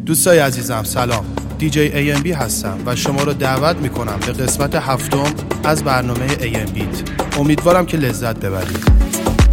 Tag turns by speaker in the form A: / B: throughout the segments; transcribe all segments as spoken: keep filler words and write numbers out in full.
A: دوستای عزیزم سلام، دی جی ای ام بی هستم و شما رو دعوت میکنم به قسمت هفتم از برنامه ای ام بیت. امیدوارم که لذت ببرید.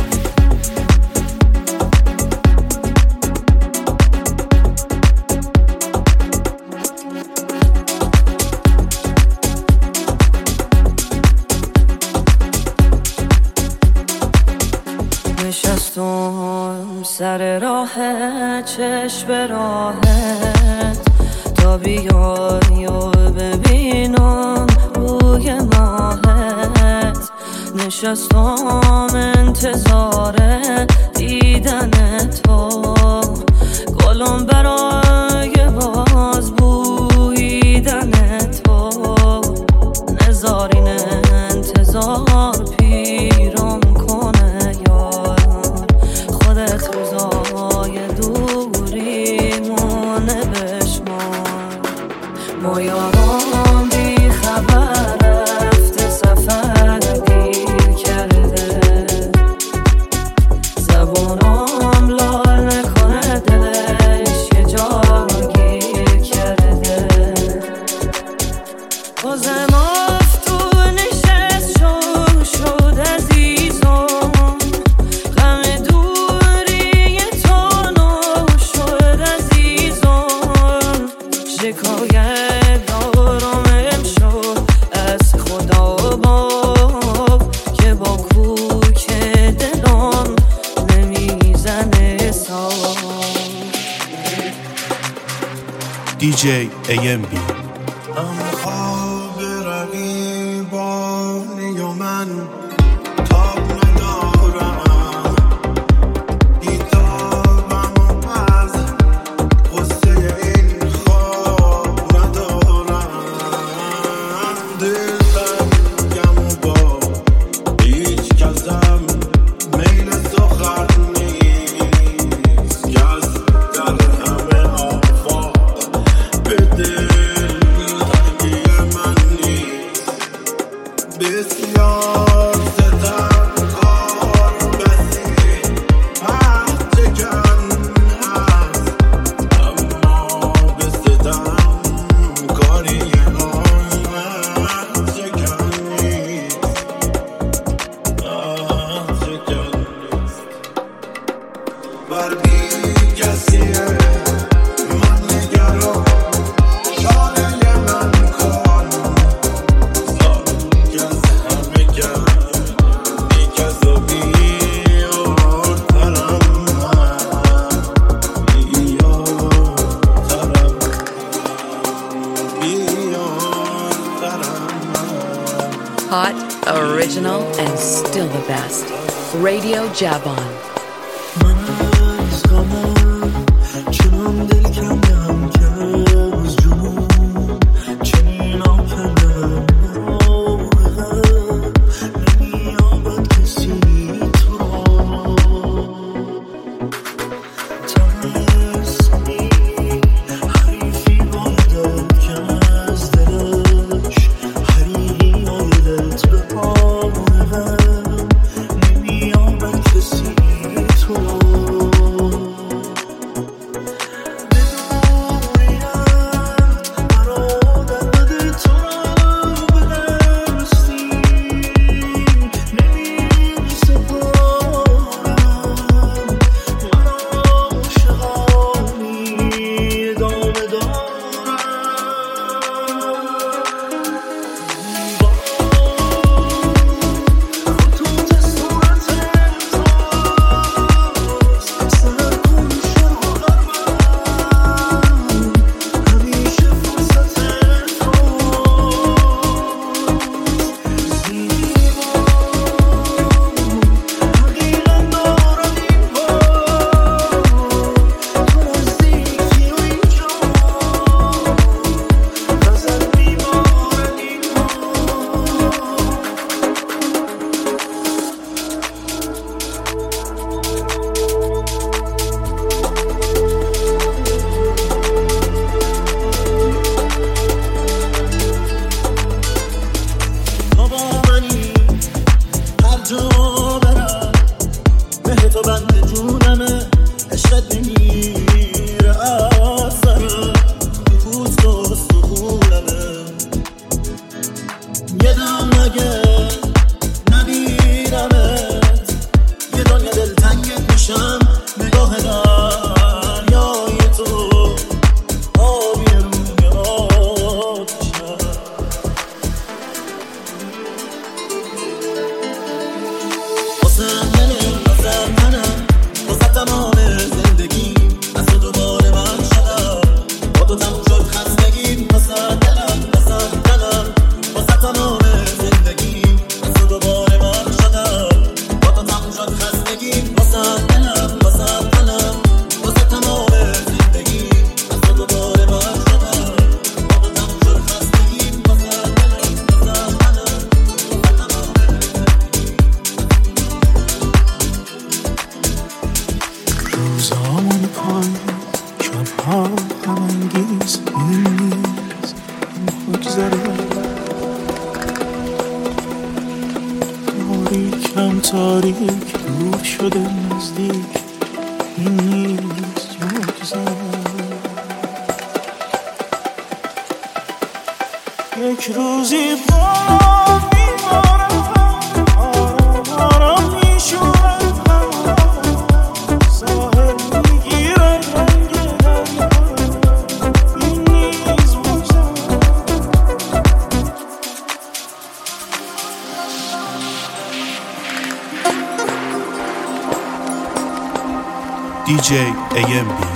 B: نشستم سر راه چشم به راهت تا بیای و ببینم روی ماهت. نشستم انتظار دیدن تو، گلم برای باز بویدن تو. نزارین انتظار پیرم کنه یار، خودت روزای دوریمونه بشمار. ما یارم بی خبر رفته سفر دیر کرده، زبونم لال نکنه دلش یه جا گیر کرده. بازم افتون نشست شد شد عزیزم، غم دوری تو نو شد عزیزم. شکایت دارم امشب از خدا باف که با کوک دلم نمیزنه سال.
A: دی جی ای ام بی.
C: اما خواب رقیبانی و من تاب ندارم، بیتابم از غصه این خواب ندارم. دلتنگم و با هیچ کسم میل سخن نیست، کس در همه آفاق به دل بسیار ستمکار بسی عهد جگن هست، اما به ستمکاری آن عهد جگن نیست، عهد جگن نیست. بر بی کسیه من نگران، شانه من کن
D: Hot, original, and still the best. Radio Jabon.
C: من از غمم چنان دل کندم که از جنون چنین آفندم نراغم، نمیابد کسی تو را. تنسمی حریفی بایدم که از دلش حریری آیدت به آمونم، نمیابد کسی تو را. تو بند جونمه، عشقت نمیره آسانی. تاریکم تاریک دور شده نزدیک این نیست معجزه یک روزی با میمارم آرام آرام میشورم ساحل میگیرم رنگ دریا این نیز معجزه
A: دی جی ای ام بی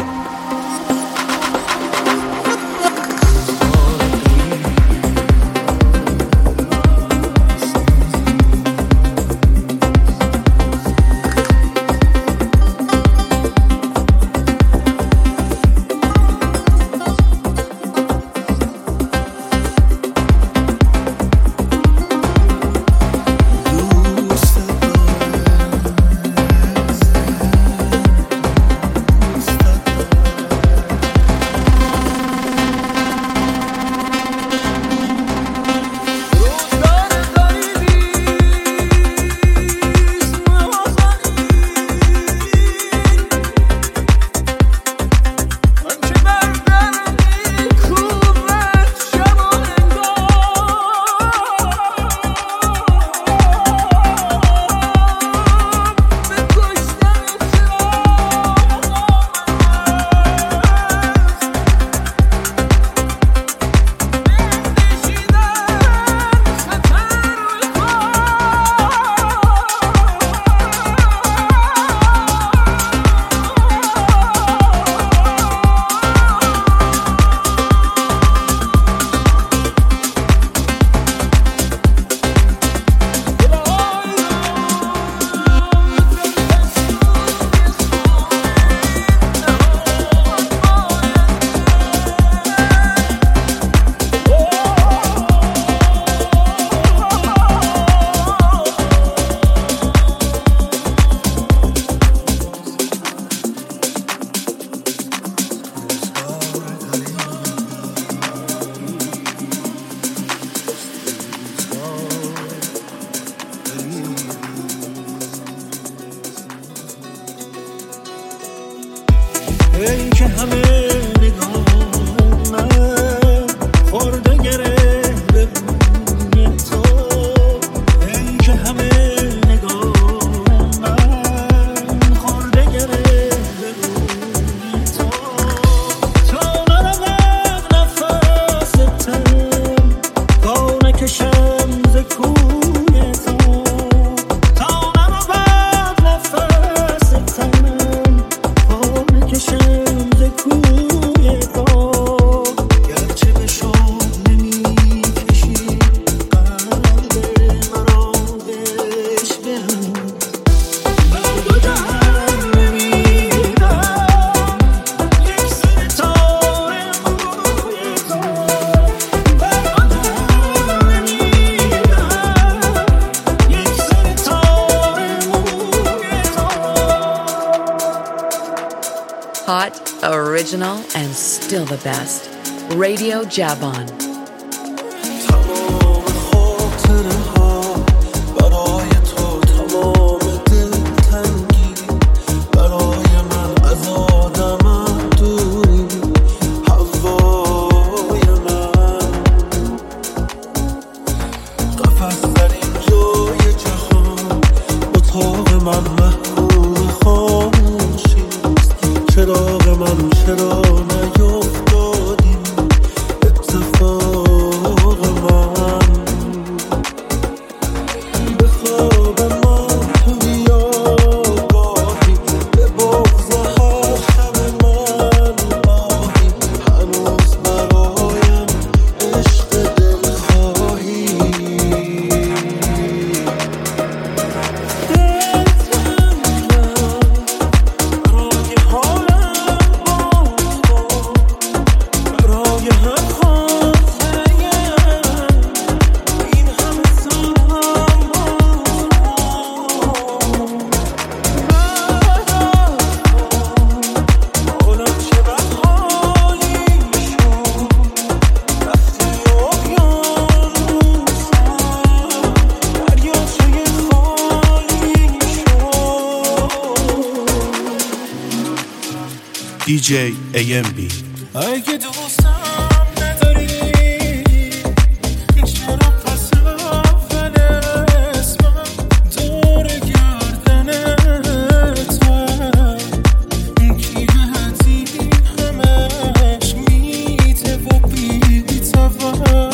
A: ای که همه نگاه من خورده گره به بوی تو ای که همه نگاه من خورده گره به بوی تو تا نرود نفس تن تا نکشم ز کوی تو تا نرود نفس تن کشم ز کوی تو گرچه به شوق نمی کشی قلب مرا بشکن بر دو جهان نمیدم یک ستاره موی تو بر دو جهان نمیدم یک ستاره موی تو
D: Hot, original, and still the best. Radio Jabon.
C: تمام خاطره ها برای تو تمام دلتنگی برای من از آدمم دوری هوای من قفس در این جای جهان اتاق من محبوب خاموشی چراغ من چرا نیفتادیم اتفاق من به خواب من تو بیا گاهی به بغض هر شب من آهی هنوز برایم عشق دلخواهی دلتنگم برای حالم با
A: دی جی ای ام بی.
C: اگه دوستم نداری چرا پس اول اسمم دور گردنت کی بهتی همش میته و بی توقعه.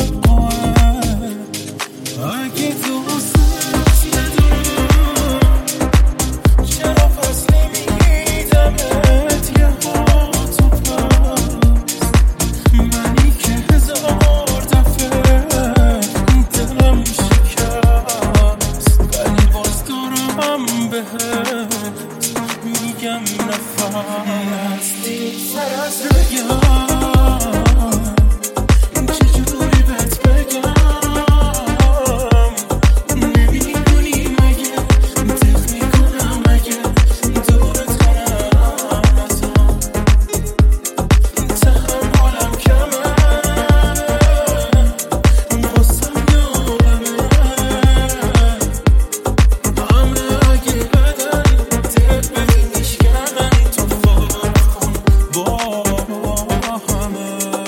C: اگه دوستت ندارم چرا پس نمیدمت یه ها تو پس منی که هزار دفعه دلم شکست ولی باز دارم بهت میگم نفستی سر از بگم چجوری بهت بگم نمیدونی مگه دق میکنم مگه دورت کنم ازم تحملم کمه خواستم یادمه همه اگه بدن دق ببینیش کمن تو فرق کن با همه.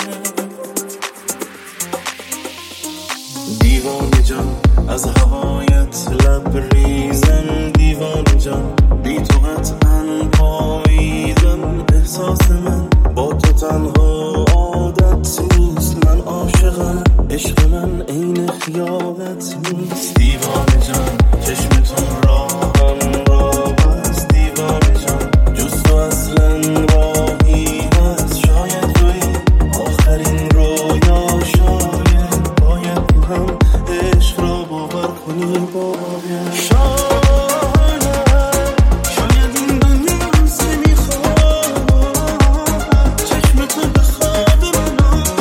C: دیوانه جان از هوایت لبریزم دیوانه جان بی تو قطعا پاییدم احساس من با تو تنها عادت نیست من عاشقم عشق من عین خیالت نیست دیوانه جان چشمتون راهم راه است دیوانه جان جز تو اصلا راهی هست شاید روی آخرین رویا شاید باید تو هم عشق را باور کنی باید شاید شاید این دنیا نمیخواد چشم تو به خواب من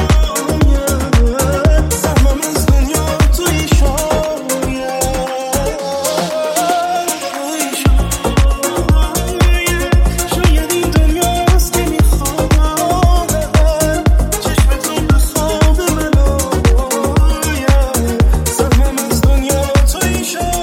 C: آید سهمم از دنیا توی شاید توی شاید شاید این دنیا نمیخواد چشم تو به خواب من آید سهمم از دنیا توی شاید.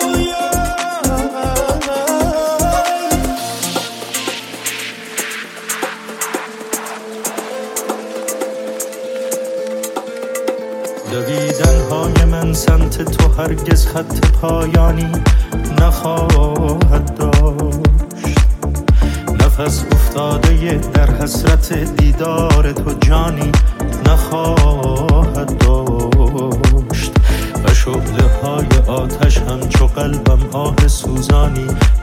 C: دویدن‌های من سمت تو هرگز خط پایانی نخواهد داشت نفس افتاده در حسرت دیدار تو جانی نخواهد داشت و شعله های آتش همچو قلبم آه سوزانی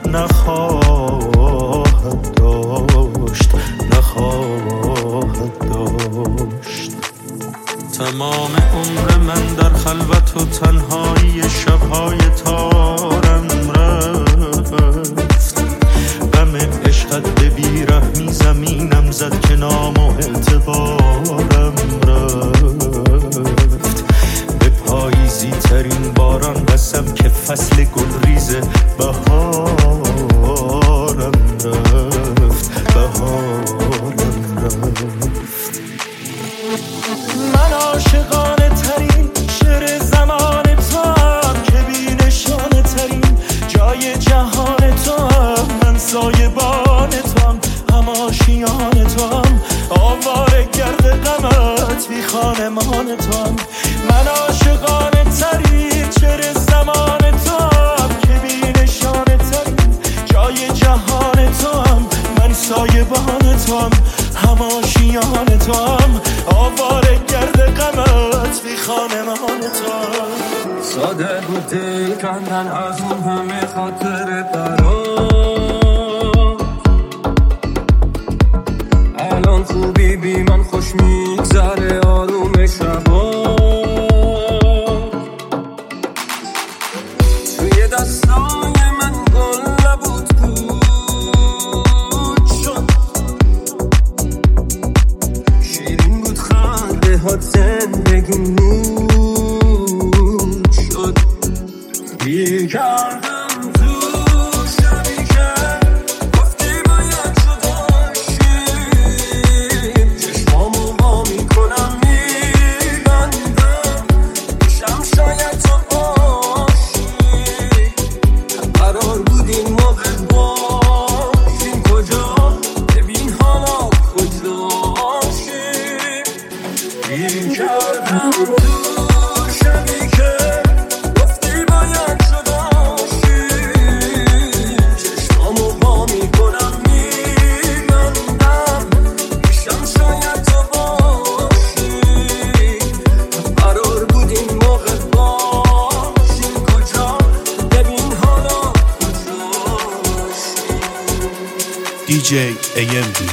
C: نخواهد داشت نخواهد داشت. تمام عمر من در خلوت و تنهایی شبهای تارم رفت غم عشقت به بیرحمی زمینم زد که نام و اعتبارم رفت به پاییزی ترین باران بسم که فصل گلریز بهارم رفت بهارم رفت. من عاشقانه ترین شعر زمان تو هم که بی نشانه ترین جای جهان تو هم من سایبان تو هم هم آشیان تو هم آواره گرد غمت بی خانمان تو هم من عاشقانه ترین شعر زمان تو هم که بی نشانه ترین جای جهان تو هم من سایبان تو هم هم آشیان تو هم آواره گرد غمت بی خانمان تو هم. ساده بود دل کندن از اون همه خاطر برات الان خوبی بی من خوش میگذره آروم شبا توی دستای من گل نبود بود شد شیرین بود خنده هات زندگی نور شد گیر کردم تو شبی که گفتی باید جدا شیم چشمامو با میکنم میبینم
A: دی جی ای ام بی.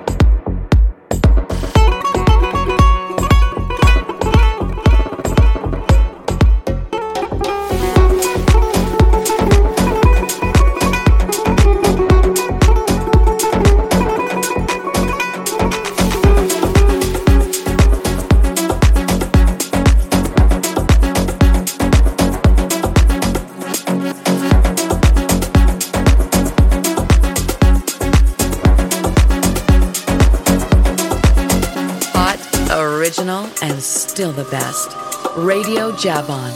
D: Original and still the best. Radio Javon.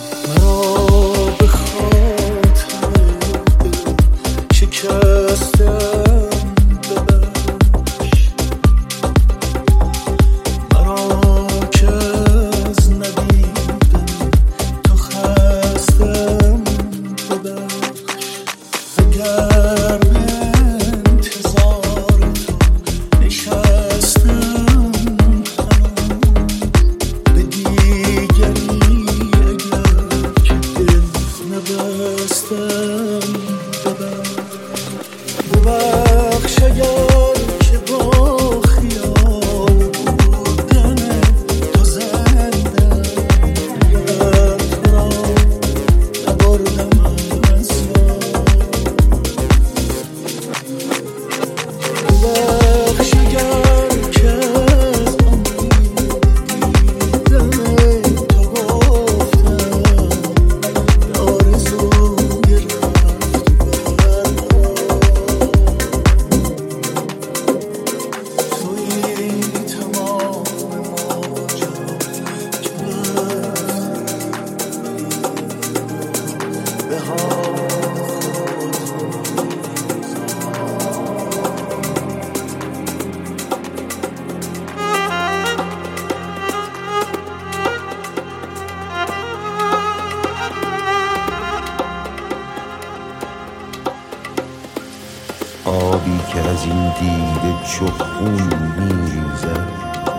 E: آبی که از این دیده چو خون میریزد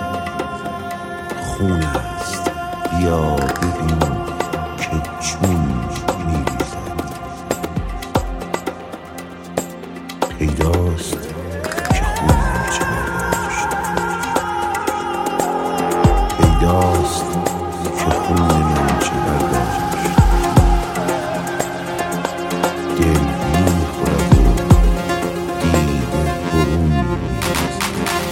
E: خون است، بیا ببین که چون میریزد. پیداست که خون من چه برداشت، پیداست که خون من چه برداشت. دل میخورد و دیده برون میریزد.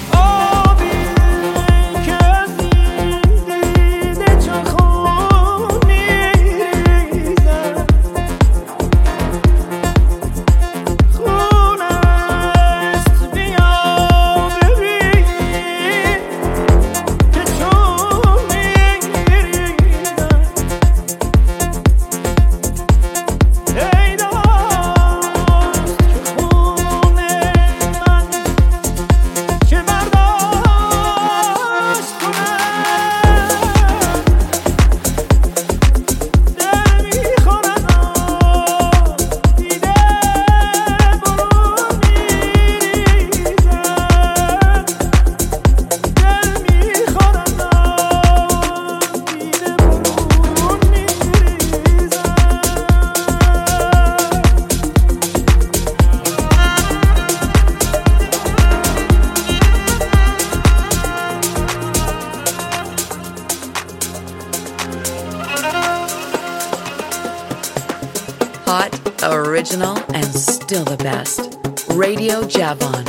D: Hot, original, and still the best. Radio Javon.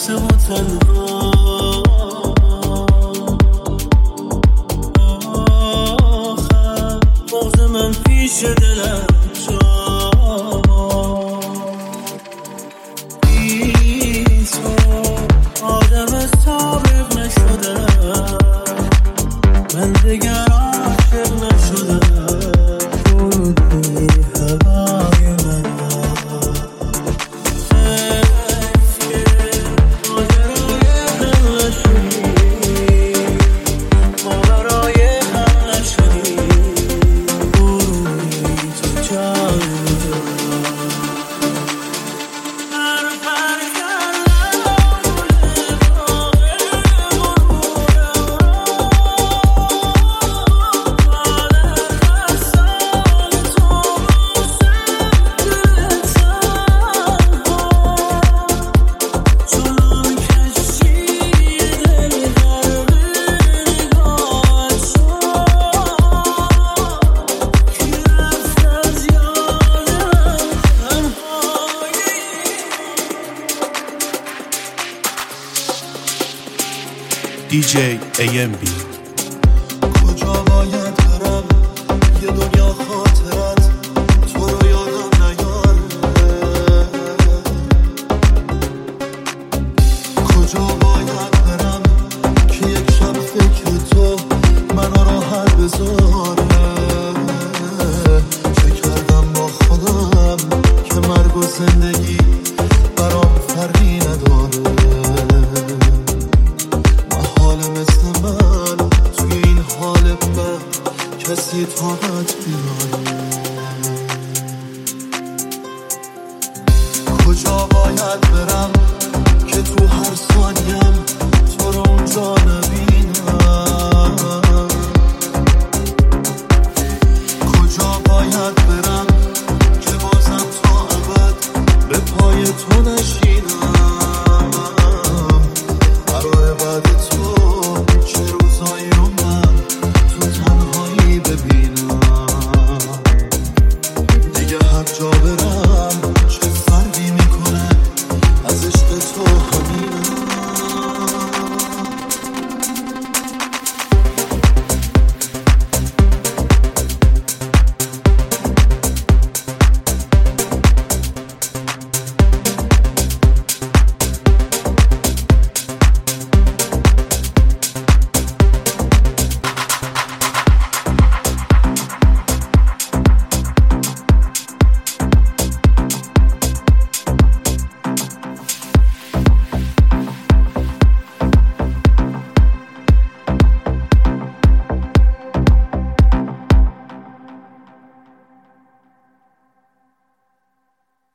C: خسته و تنها آخر باز من پیش دلم جا بی تو آدم ثابت نشدم من دیگر عاشق نشدم بودی هوای من
A: دی جی ای ام بی.
C: کجا باید برم یه دنیا خاطرت تو رو یادم نیاره کجا باید برم که یک شب فکر تو منو راحت بذاره چه کردم با خودم که مرگ و زندگی